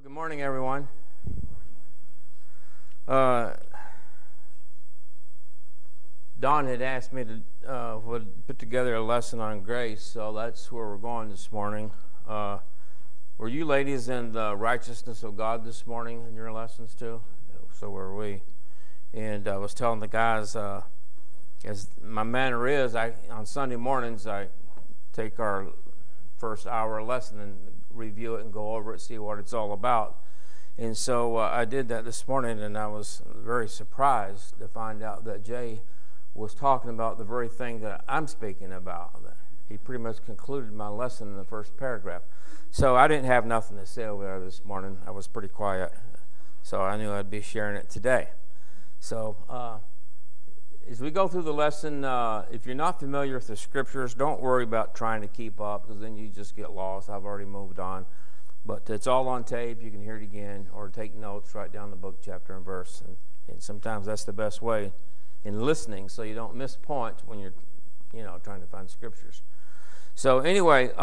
Well, good morning, everyone. Don had asked me to put together a lesson on grace, so that's where we're going this morning. Were you ladies in the righteousness of God this morning in your lessons too? So were we. And I was telling the guys, as my manner is, on Sunday mornings I take our first hour lesson and review it and go over it, see what it's all about. And so I did that this morning, and I was very surprised to find out that Jay was talking about the very thing that I'm speaking about. He pretty much concluded my lesson in the first paragraph. So I didn't have nothing to say over there this morning. I was pretty quiet, so I knew I'd be sharing it today. So as we go through the lesson, if you're not familiar with the scriptures, don't worry about trying to keep up, because then you just get lost. I've already moved on. But it's all on tape. You can hear it again, or take notes, write down the book, chapter, and verse. And sometimes that's the best way in listening, so you don't miss points when you're, trying to find scriptures. So anyway,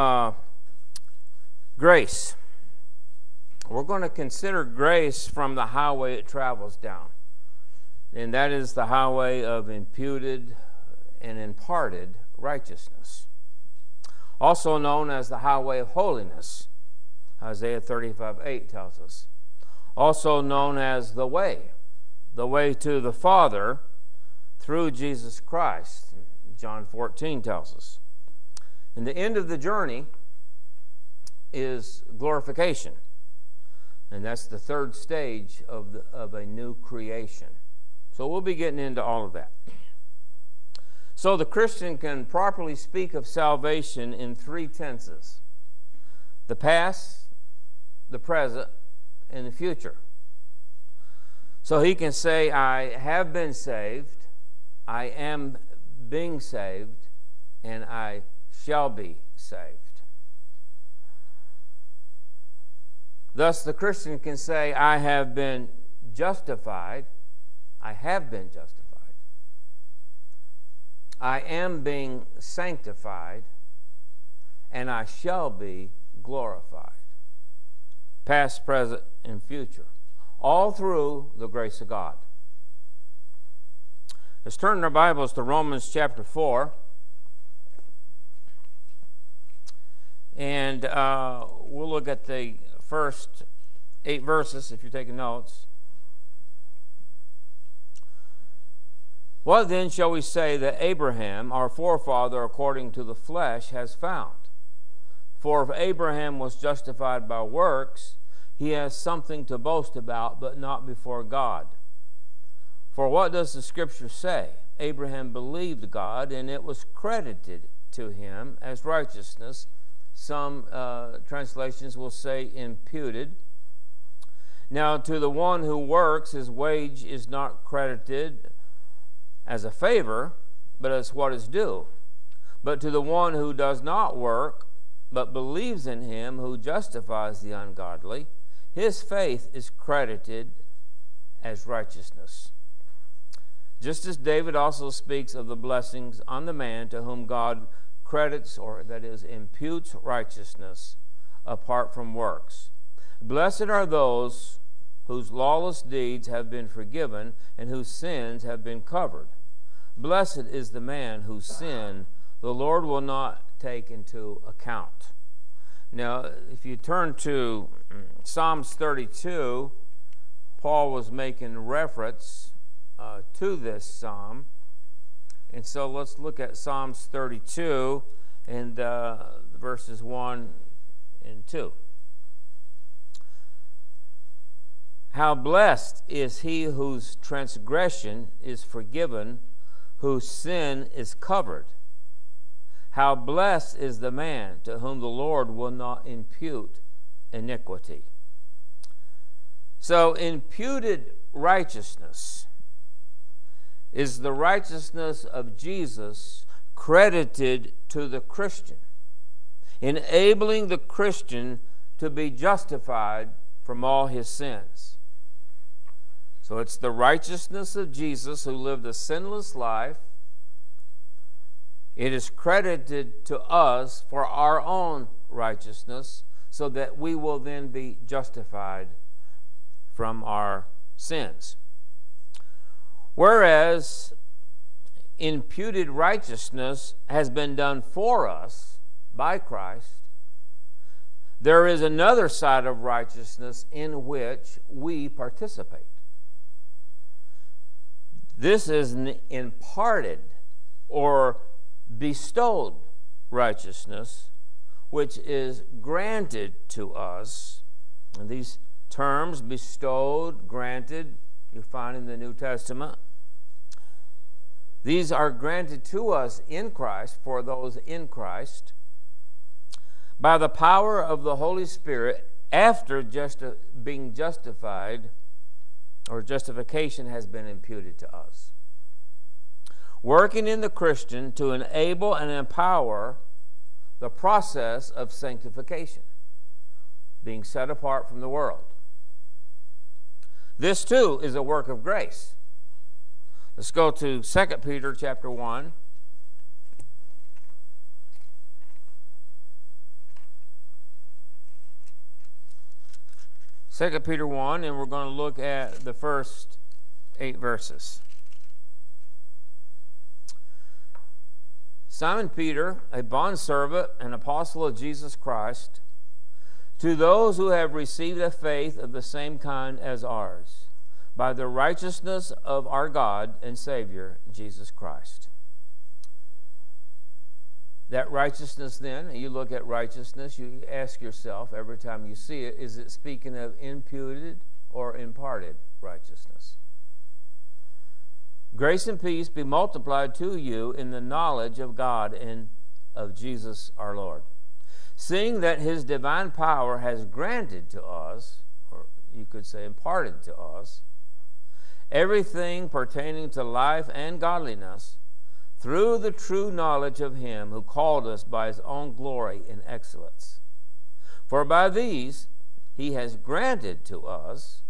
grace. We're going to consider grace from the highway it travels down. And that is the highway of imputed and imparted righteousness, also known as the highway of holiness. Isaiah 35:8 tells us. Also known as the way to the Father through Jesus Christ. John 14 tells us. And the end of the journey is glorification. And that's the third stage of a new creation. So we'll be getting into all of that. So the Christian can properly speak of salvation in three tenses: the past, the present, and the future. So he can say, I have been saved, I am being saved, and I shall be saved. Thus the Christian can say, I have been justified, I have been justified, I am being sanctified, and I shall be glorified. Past, present, and future. All through the grace of God. Let's turn our Bibles to Romans chapter 4. And we'll look at the first 8 verses if you're taking notes. What then shall we say that Abraham, our forefather according to the flesh, has found? For if Abraham was justified by works, he has something to boast about, but not before God. For what does the Scripture say? Abraham believed God, and it was credited to him as righteousness. Some translations will say imputed. Now, to the one who works, his wage is not credited as a favor, but as what is due. But to the one who does not work, but believes in him who justifies the ungodly, his faith is credited as righteousness. Just as David also speaks of the blessings on the man to whom God credits, or that is, imputes righteousness apart from works. Blessed are those whose lawless deeds have been forgiven and whose sins have been covered. Blessed is the man whose sin the Lord will not take into account. Now, if you turn to Psalms 32, Paul was making reference to this psalm. And so let's look at Psalms 32 and verses 1 and 2. How blessed is he whose transgression is forgiven, whose sin is covered. How blessed is the man to whom the Lord will not impute iniquity. So imputed righteousness is the righteousness of Jesus credited to the Christian, enabling the Christian to be justified from all his sins. So it's the righteousness of Jesus, who lived a sinless life. It is credited to us for our own righteousness, so that we will then be justified from our sins. Whereas imputed righteousness has been done for us by Christ, there is another side of righteousness in which we participate. This is an imparted or bestowed righteousness, which is granted to us. And these terms, bestowed, granted, you find in the New Testament. These are granted to us in Christ, for those in Christ, by the power of the Holy Spirit after being justified, or justification has been imputed to us. Working in the Christian to enable and empower the process of sanctification, being set apart from the world. This too is a work of grace. Let's go to 2 Peter chapter 1. Second Peter 1, and we're going to look at the first 8 verses. Simon Peter, a bondservant and apostle of Jesus Christ, to those who have received a faith of the same kind as ours, by the righteousness of our God and Savior, Jesus Christ. That righteousness then, you look at righteousness, you ask yourself every time you see it, is it speaking of imputed or imparted righteousness? Grace and peace be multiplied to you in the knowledge of God and of Jesus our Lord. Seeing that his divine power has granted to us, or you could say imparted to us, everything pertaining to life and godliness, through the true knowledge of him who called us by his own glory and excellence. For by these he has granted to us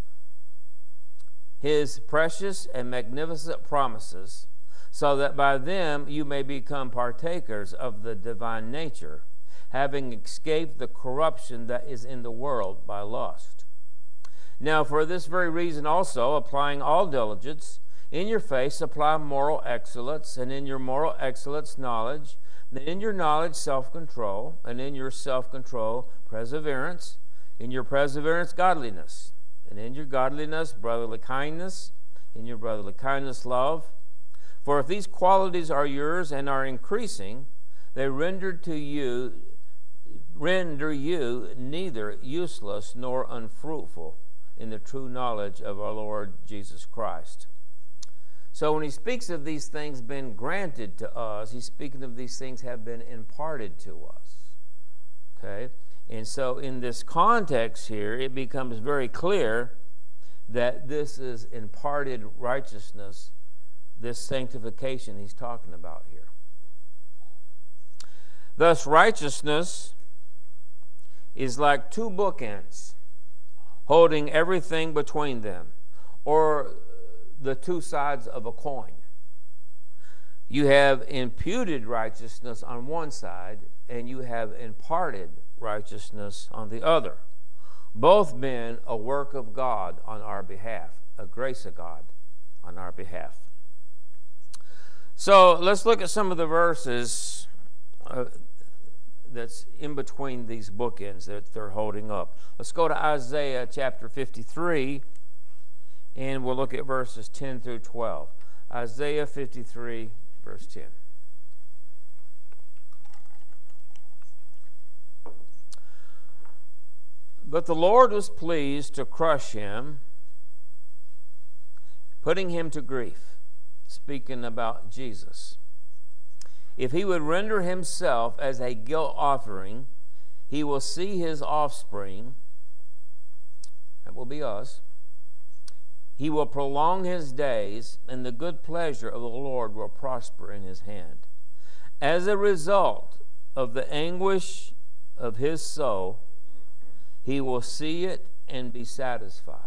his precious and magnificent promises, so that by them you may become partakers of the divine nature, having escaped the corruption that is in the world by lust. Now for this very reason also, applying all diligence, in your faith supply moral excellence, and in your moral excellence knowledge, and in your knowledge self-control, and in your self-control perseverance, in your perseverance godliness, and in your godliness brotherly kindness, in your brotherly kindness love. For if these qualities are yours and are increasing, they render you neither useless nor unfruitful in the true knowledge of our Lord Jesus Christ. So when he speaks of these things being granted to us, he's speaking of these things have been imparted to us. Okay? And so in this context here, it becomes very clear that this is imparted righteousness, this sanctification he's talking about here. Thus, righteousness is like two bookends, holding everything between them, or the two sides of a coin. You have imputed righteousness on one side, and you have imparted righteousness on the other. Both being a work of God on our behalf, a grace of God on our behalf. So let's look at some of the verses that's in between these bookends that they're holding up. Let's go to Isaiah chapter 53, and we'll look at verses 10 through 12. Isaiah 53, verse 10. But the Lord was pleased to crush him, putting him to grief. Speaking about Jesus. If he would render himself as a guilt offering, he will see his offspring, that will be us. He will prolong his days, and the good pleasure of the Lord will prosper in his hand. As a result of the anguish of his soul, he will see it and be satisfied.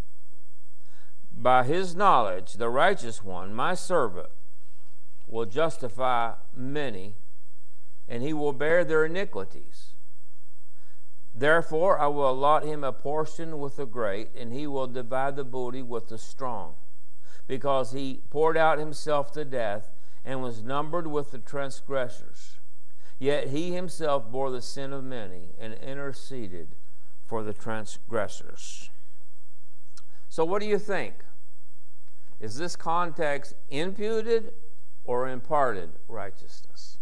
By his knowledge, the righteous one, my servant, will justify many, and he will bear their iniquities. Therefore I will allot him a portion with the great, and he will divide the booty with the strong, because he poured out himself to death, and was numbered with the transgressors. Yet he himself bore the sin of many, and interceded for the transgressors. So what do you think? Is this context imputed or imparted righteousness?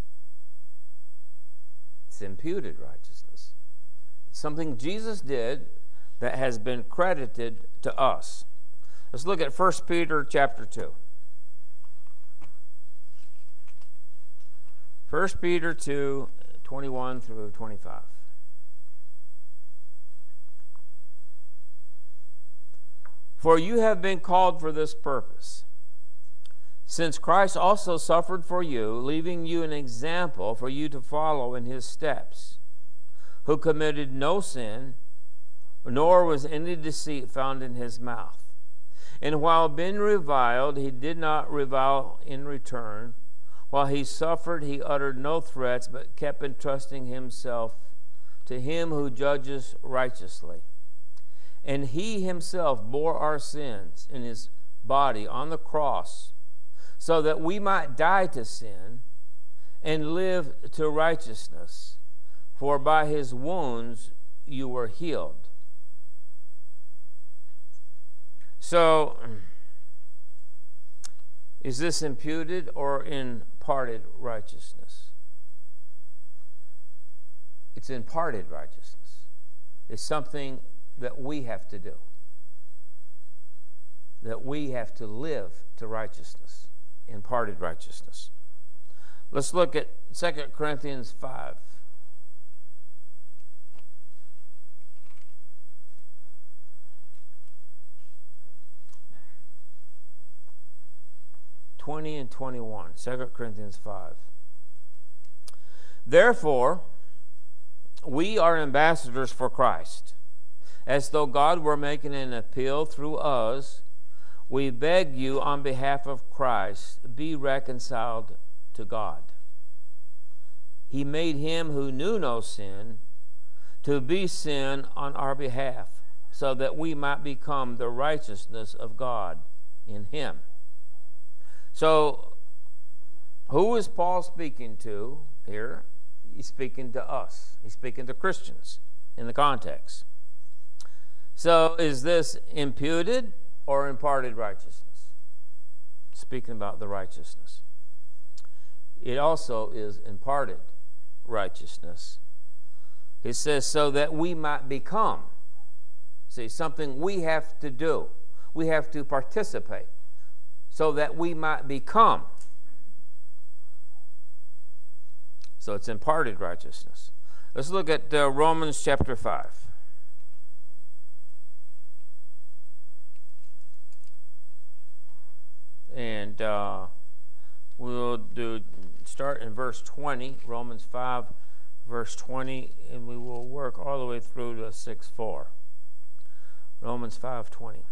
It's imputed righteousness. It's something Jesus did that has been credited to us. Let's look at 1 Peter chapter 2. 1 Peter 2, 21 through 25. For you have been called for this purpose, since Christ also suffered for you, leaving you an example for you to follow in his steps, who committed no sin, nor was any deceit found in his mouth. And while being reviled, he did not revile in return. While he suffered, he uttered no threats, but kept entrusting himself to him who judges righteously. And he himself bore our sins in his body on the cross, so that we might die to sin and live to righteousness. For by his wounds you were healed. So, is this imputed or imparted righteousness? It's imparted righteousness. It's something that we have to do. That we have to live to righteousness. Imparted righteousness. Let's look at 2 Corinthians 5. (20 and 21). 2 Corinthians 5. Therefore, we are ambassadors for Christ, as though God were making an appeal through us. We beg you on behalf of Christ, be reconciled to God. He made him who knew no sin to be sin on our behalf, so that we might become the righteousness of God in him. So, who is Paul speaking to here? He's speaking to us. He's speaking to Christians in the context. So, is this imputed or imparted righteousness? Speaking about the righteousness. It also is imparted righteousness. It says, so that we might become. See, something we have to do. We have to participate. So that we might become. So it's imparted righteousness. Let's look at Romans chapter 5. And we'll start in verse 20, Romans 5, verse 20, and we will work all the way through to 6:4. Romans 5:20.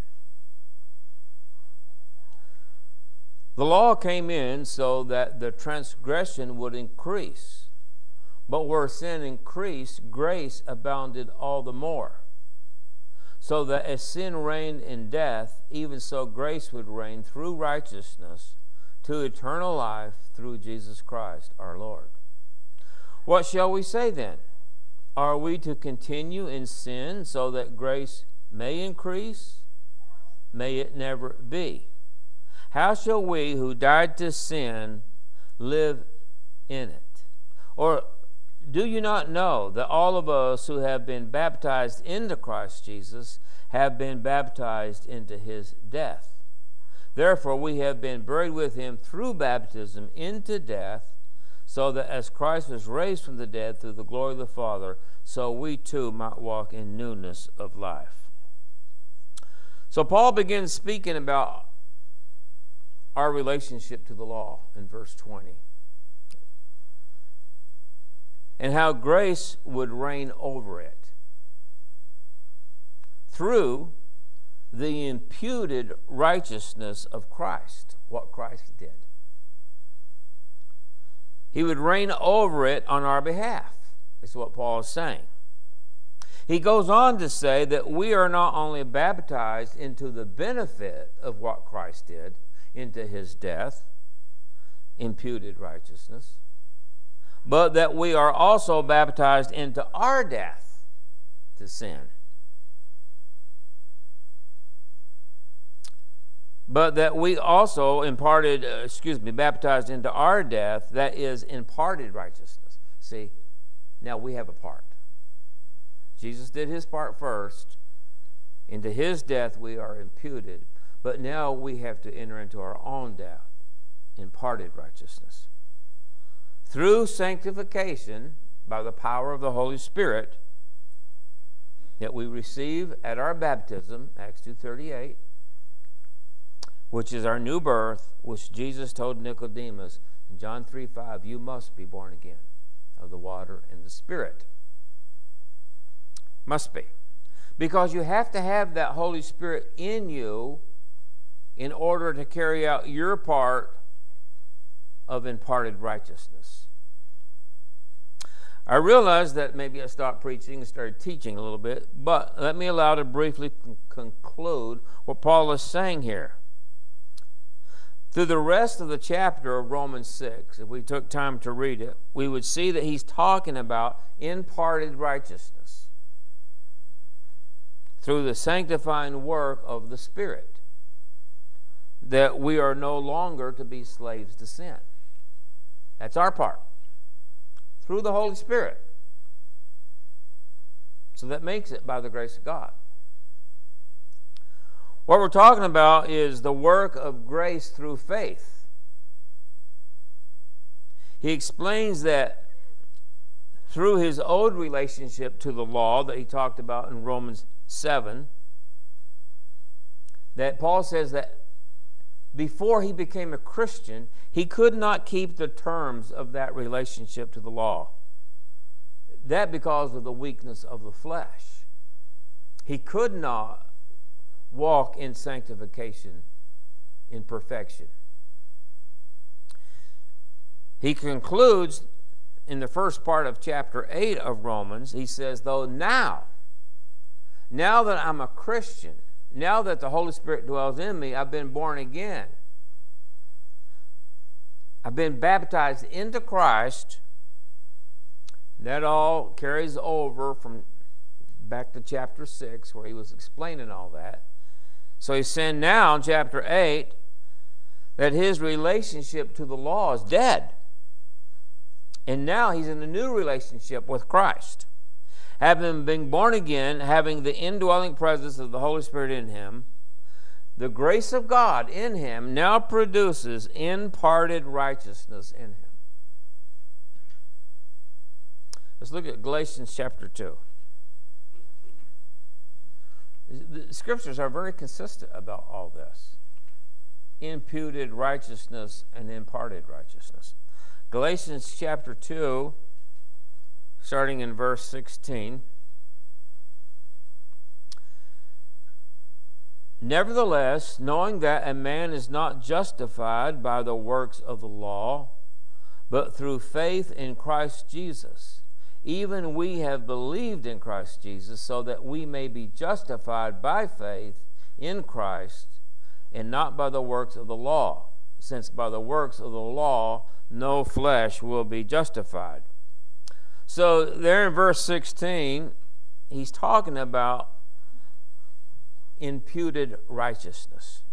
The law came in so that the transgression would increase. But where sin increased, grace abounded all the more. So that as sin reigned in death, even so grace would reign through righteousness to eternal life through Jesus Christ our Lord. What shall we say then? Are we to continue in sin so that grace may increase? May it never be. How shall we who died to sin live in it? Or do you not know that all of us who have been baptized into Christ Jesus have been baptized into his death? Therefore we have been buried with him through baptism into death, so that as Christ was raised from the dead through the glory of the Father, so we too might walk in newness of life. So Paul begins speaking about our relationship to the law in verse 20. And how grace would reign over it through the imputed righteousness of Christ, what Christ did. He would reign over it on our behalf, is what Paul is saying. He goes on to say that we are not only baptized into the benefit of what Christ did, into his death, imputed righteousness, but that we are also baptized into our death to sin. But that we also baptized into our death, that is imparted righteousness. See, now we have a part. Jesus did his part first. Into his death we are imputed. But now we have to enter into our own death, imparted righteousness. Through sanctification, by the power of the Holy Spirit, that we receive at our baptism, Acts 2:38, which is our new birth, which Jesus told Nicodemus in John 3:5, you must be born again of the water and the Spirit. Must be. Because you have to have that Holy Spirit in you in order to carry out your part of imparted righteousness. I realized that maybe I stopped preaching and started teaching a little bit, but let me allow to briefly conclude what Paul is saying here. Through the rest of the chapter of Romans 6, if we took time to read it, we would see that he's talking about imparted righteousness through the sanctifying work of the Spirit, that we are no longer to be slaves to sin. That's our part. Through the Holy Spirit. So that makes it by the grace of God. What we're talking about is the work of grace through faith. He explains that through his old relationship to the law that he talked about in Romans 7, that Paul says that before he became a Christian, he could not keep the terms of that relationship to the law. That because of the weakness of the flesh. He could not walk in sanctification, in perfection. He concludes in the first part of chapter 8 of Romans, he says, though now that I'm a Christian, now that the Holy Spirit dwells in me, I've been born again. I've been baptized into Christ. That all carries over from back to chapter 6 where he was explaining all that. So he's saying now in chapter 8 that his relationship to the law is dead. And now he's in a new relationship with Christ. Having been born again, having the indwelling presence of the Holy Spirit in him, the grace of God in him now produces imparted righteousness in him. Let's look at Galatians chapter 2. The scriptures are very consistent about all this. Imputed righteousness and imparted righteousness. Galatians chapter 2, starting in verse 16. Nevertheless, knowing that a man is not justified by the works of the law, but through faith in Christ Jesus, even we have believed in Christ Jesus, so that we may be justified by faith in Christ, and not by the works of the law, since by the works of the law no flesh will be justified. So there in verse 16, he's talking about imputed righteousness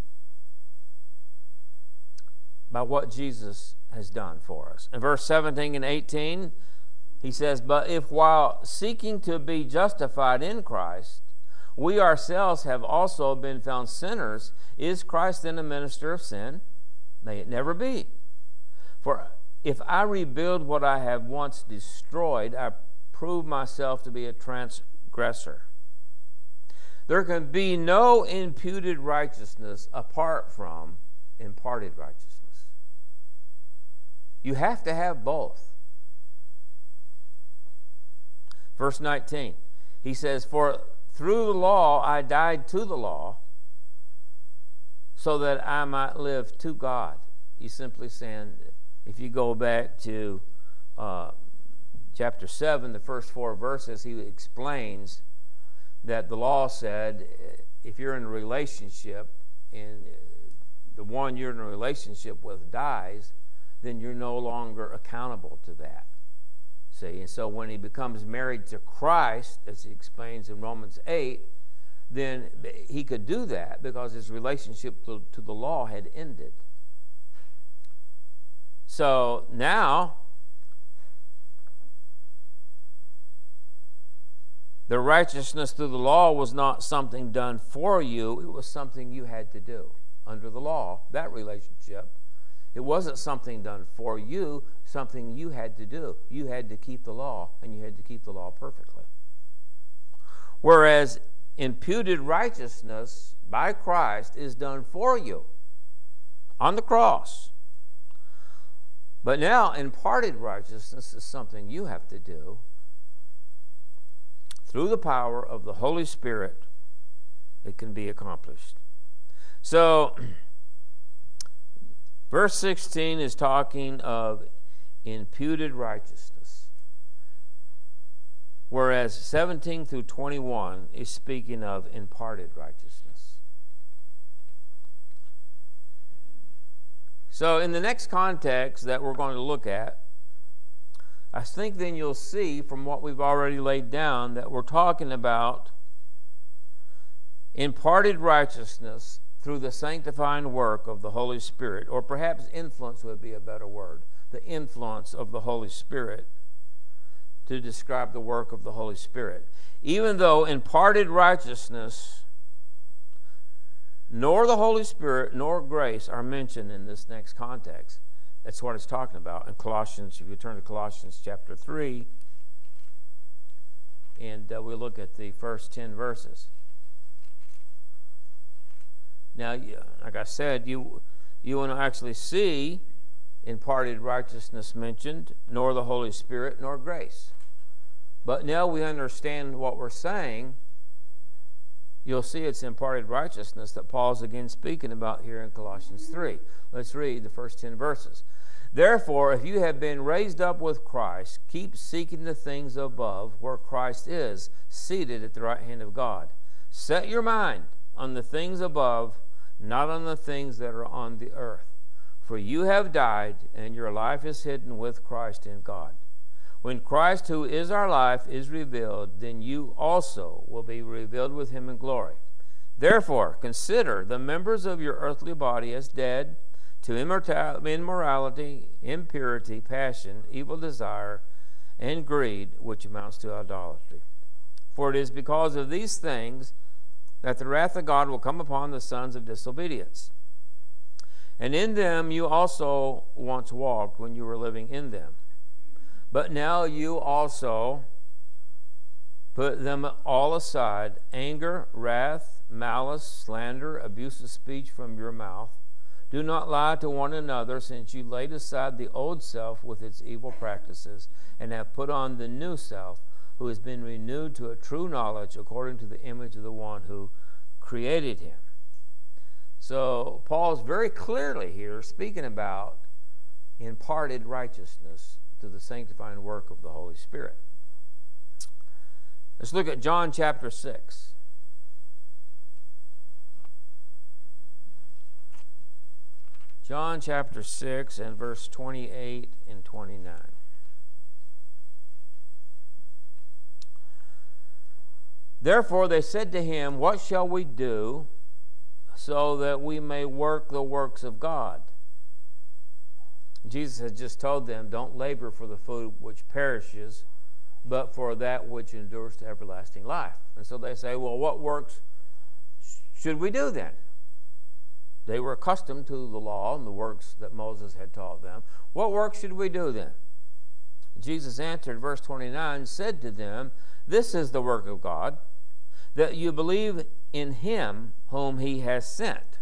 by what Jesus has done for us. In verse 17 and 18, he says, but if while seeking to be justified in Christ, we ourselves have also been found sinners, is Christ then a minister of sin? May it never be. For if I rebuild what I have once destroyed, I prove myself to be a transgressor. There can be no imputed righteousness apart from imparted righteousness. You have to have both. Verse 19, he says, for through the law I died to the law, so that I might live to God. He's simply saying, if you go back to chapter 7, the first 4 verses, he explains that the law said if you're in a relationship and the one you're in a relationship with dies, then you're no longer accountable to that. See, and so when he becomes married to Christ, as he explains in Romans 8, then he could do that because his relationship to the law had ended. So now, the righteousness through the law was not something done for you. It was something you had to do under the law, that relationship. It wasn't something done for you, something you had to do. You had to keep the law, and you had to keep the law perfectly. Whereas imputed righteousness by Christ is done for you on the cross. But now imparted righteousness is something you have to do through the power of the Holy Spirit. It can be accomplished. So, verse 16 is talking of imputed righteousness, whereas 17 through 21 is speaking of imparted righteousness. So in the next context that we're going to look at, I think then you'll see from what we've already laid down that we're talking about imparted righteousness through the sanctifying work of the Holy Spirit, or perhaps influence would be a better word, the influence of the Holy Spirit to describe the work of the Holy Spirit. Even though imparted righteousness, nor the Holy Spirit, nor grace are mentioned in this next context. That's what it's talking about in Colossians. If you turn to Colossians chapter 3, and we look at the first 10 verses. Now, like I said, you want to actually see imparted righteousness mentioned, nor the Holy Spirit, nor grace. But now we understand what we're saying. You'll see it's imparted righteousness that Paul's again speaking about here in Colossians 3. Let's read the first 10 verses. Therefore, if you have been raised up with Christ, keep seeking the things above, where Christ is, seated at the right hand of God. Set your mind on the things above, not on the things that are on the earth. For you have died, and your life is hidden with Christ in God. When Christ, who is our life, is revealed, then you also will be revealed with him in glory. Therefore, consider the members of your earthly body as dead to immorality, impurity, passion, evil desire, and greed, which amounts to idolatry. For it is because of these things that the wrath of God will come upon the sons of disobedience. And in them you also once walked when you were living in them. But now you also put them all aside, anger, wrath, malice, slander, abusive speech from your mouth. Do not lie to one another, since you laid aside the old self with its evil practices, and have put on the new self, who has been renewed to a true knowledge according to the image of the one who created him. So Paul's very clearly here speaking about imparted righteousness through the sanctifying work of the Holy Spirit. Let's look at John chapter 6. John chapter 6 and verse 28 and 29. Therefore they said to him, what shall we do so that we may work the works of God? Jesus had just told them, don't labor for the food which perishes, but for that which endures to everlasting life. And so they say, well, what works should we do then? They were accustomed to the law and the works that Moses had taught them. What work should we do then? Jesus answered, verse 29, said to them, this is the work of God, that you believe in him whom he has sent.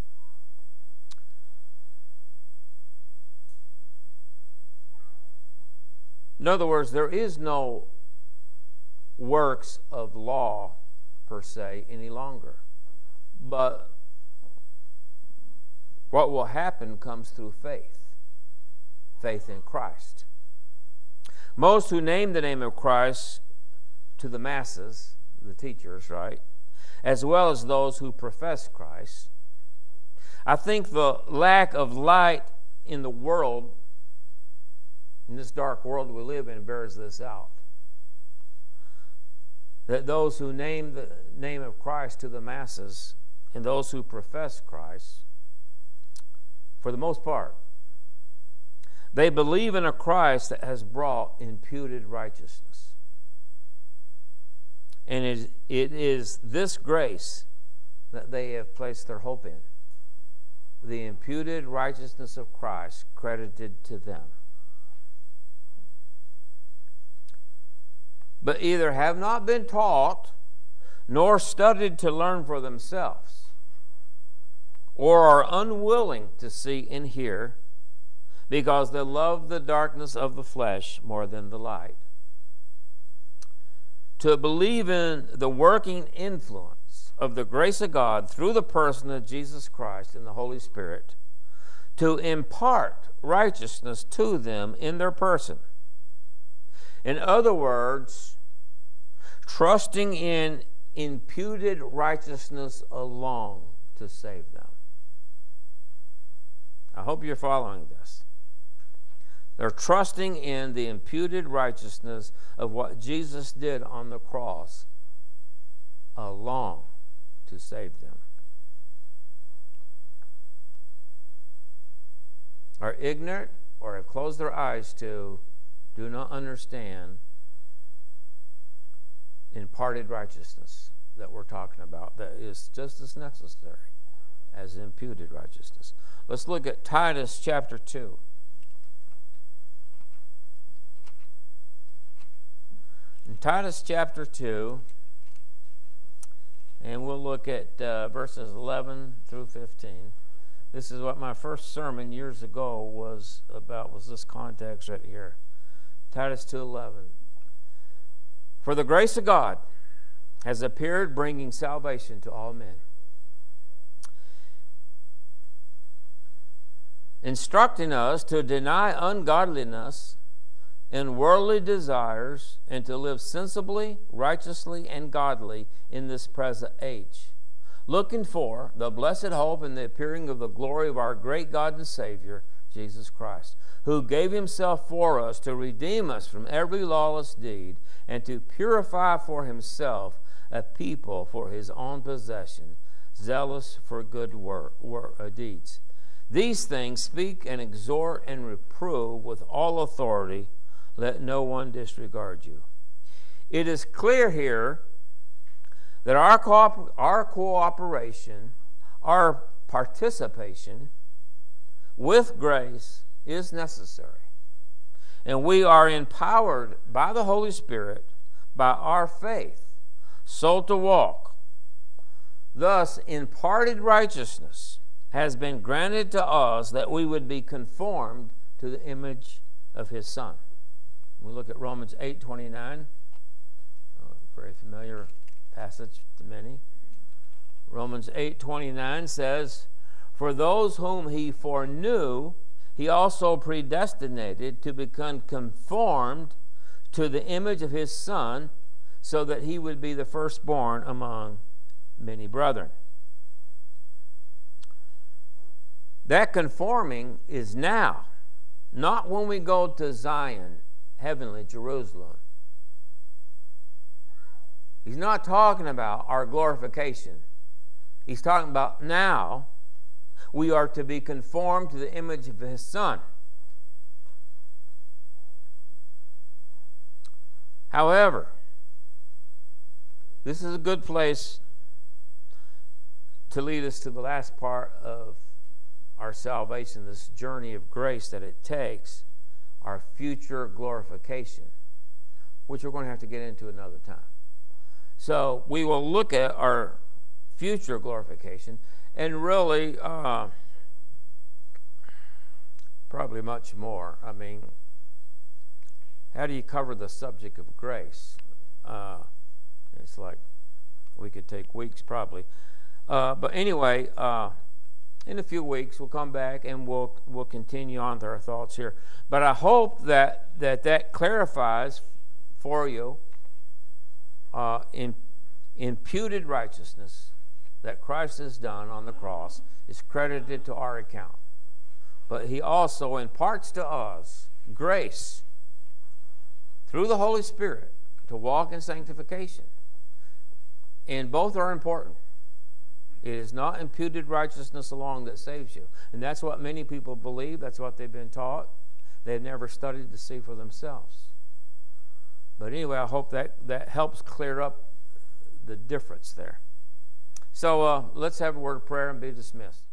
In other words, there is no works of law per se any longer. But what will happen comes through faith. Faith in Christ. Most who name the name of Christ to the masses, the teachers, right? As well as those who profess Christ. I think the lack of light in the world, in this dark world we live in, bears this out. That those who name the name of Christ to the masses and those who profess Christ, for the most part, they believe in a Christ that has brought imputed righteousness. And it is this grace that they have placed their hope in. The imputed righteousness of Christ credited to them. But either have not been taught nor studied to learn for themselves, or are unwilling to see and hear because they love the darkness of the flesh more than the light. To believe in the working influence of the grace of God through the person of Jesus Christ and the Holy Spirit, to impart righteousness to them in their person. In other words, trusting in imputed righteousness alone to save them. I hope you're following this. They're trusting in the imputed righteousness of what Jesus did on the cross alone to save them. Are ignorant or have closed their eyes to, do not understand imparted righteousness that we're talking about, that is just as necessary as imputed righteousness. Let's look at Titus chapter 2. In Titus chapter 2, and we'll look at verses 11 through 15. This is what my first sermon years ago was about, was this context right here. Titus 2:11. For the grace of God has appeared, bringing salvation to all men, instructing us to deny ungodliness and worldly desires, and to live sensibly, righteously, and godly in this present age, looking for the blessed hope and the appearing of the glory of our great God and Savior, Jesus Christ, who gave himself for us to redeem us from every lawless deed and to purify for himself a people for his own possession, zealous for good deeds. These things speak and exhort and reprove with all authority. Let no one disregard you. It is clear here that our cooperation, our participation with grace is necessary. And we are empowered by the Holy Spirit, by our faith, so to walk. Thus, imparted righteousness has been granted to us that we would be conformed to the image of his Son. We look at Romans 8:29, a very familiar passage to many. Romans 8:29 says, for those whom he foreknew, he also predestinated to become conformed to the image of his Son, so that he would be the firstborn among many brethren. That conforming is now, not when we go to Zion, heavenly Jerusalem. He's not talking about our glorification. He's talking about now we are to be conformed to the image of his Son. However, this is a good place to lead us to the last part of our salvation, this journey of grace that it takes, our future glorification, which we're going to have to get into another time. So we will look at our future glorification, and really probably much more. I mean, how do you cover the subject of grace? It's like we could take weeks probably. But anyway, in a few weeks we'll come back and we'll continue on to our thoughts here. But I hope that clarifies for you imputed righteousness that Christ has done on the cross is credited to our account. But he also imparts to us grace through the Holy Spirit to walk in sanctification. And both are important. It is not imputed righteousness alone that saves you. And that's what many people believe. That's what they've been taught. They've never studied to see for themselves. But anyway, I hope that helps clear up the difference there. So let's have a word of prayer and be dismissed.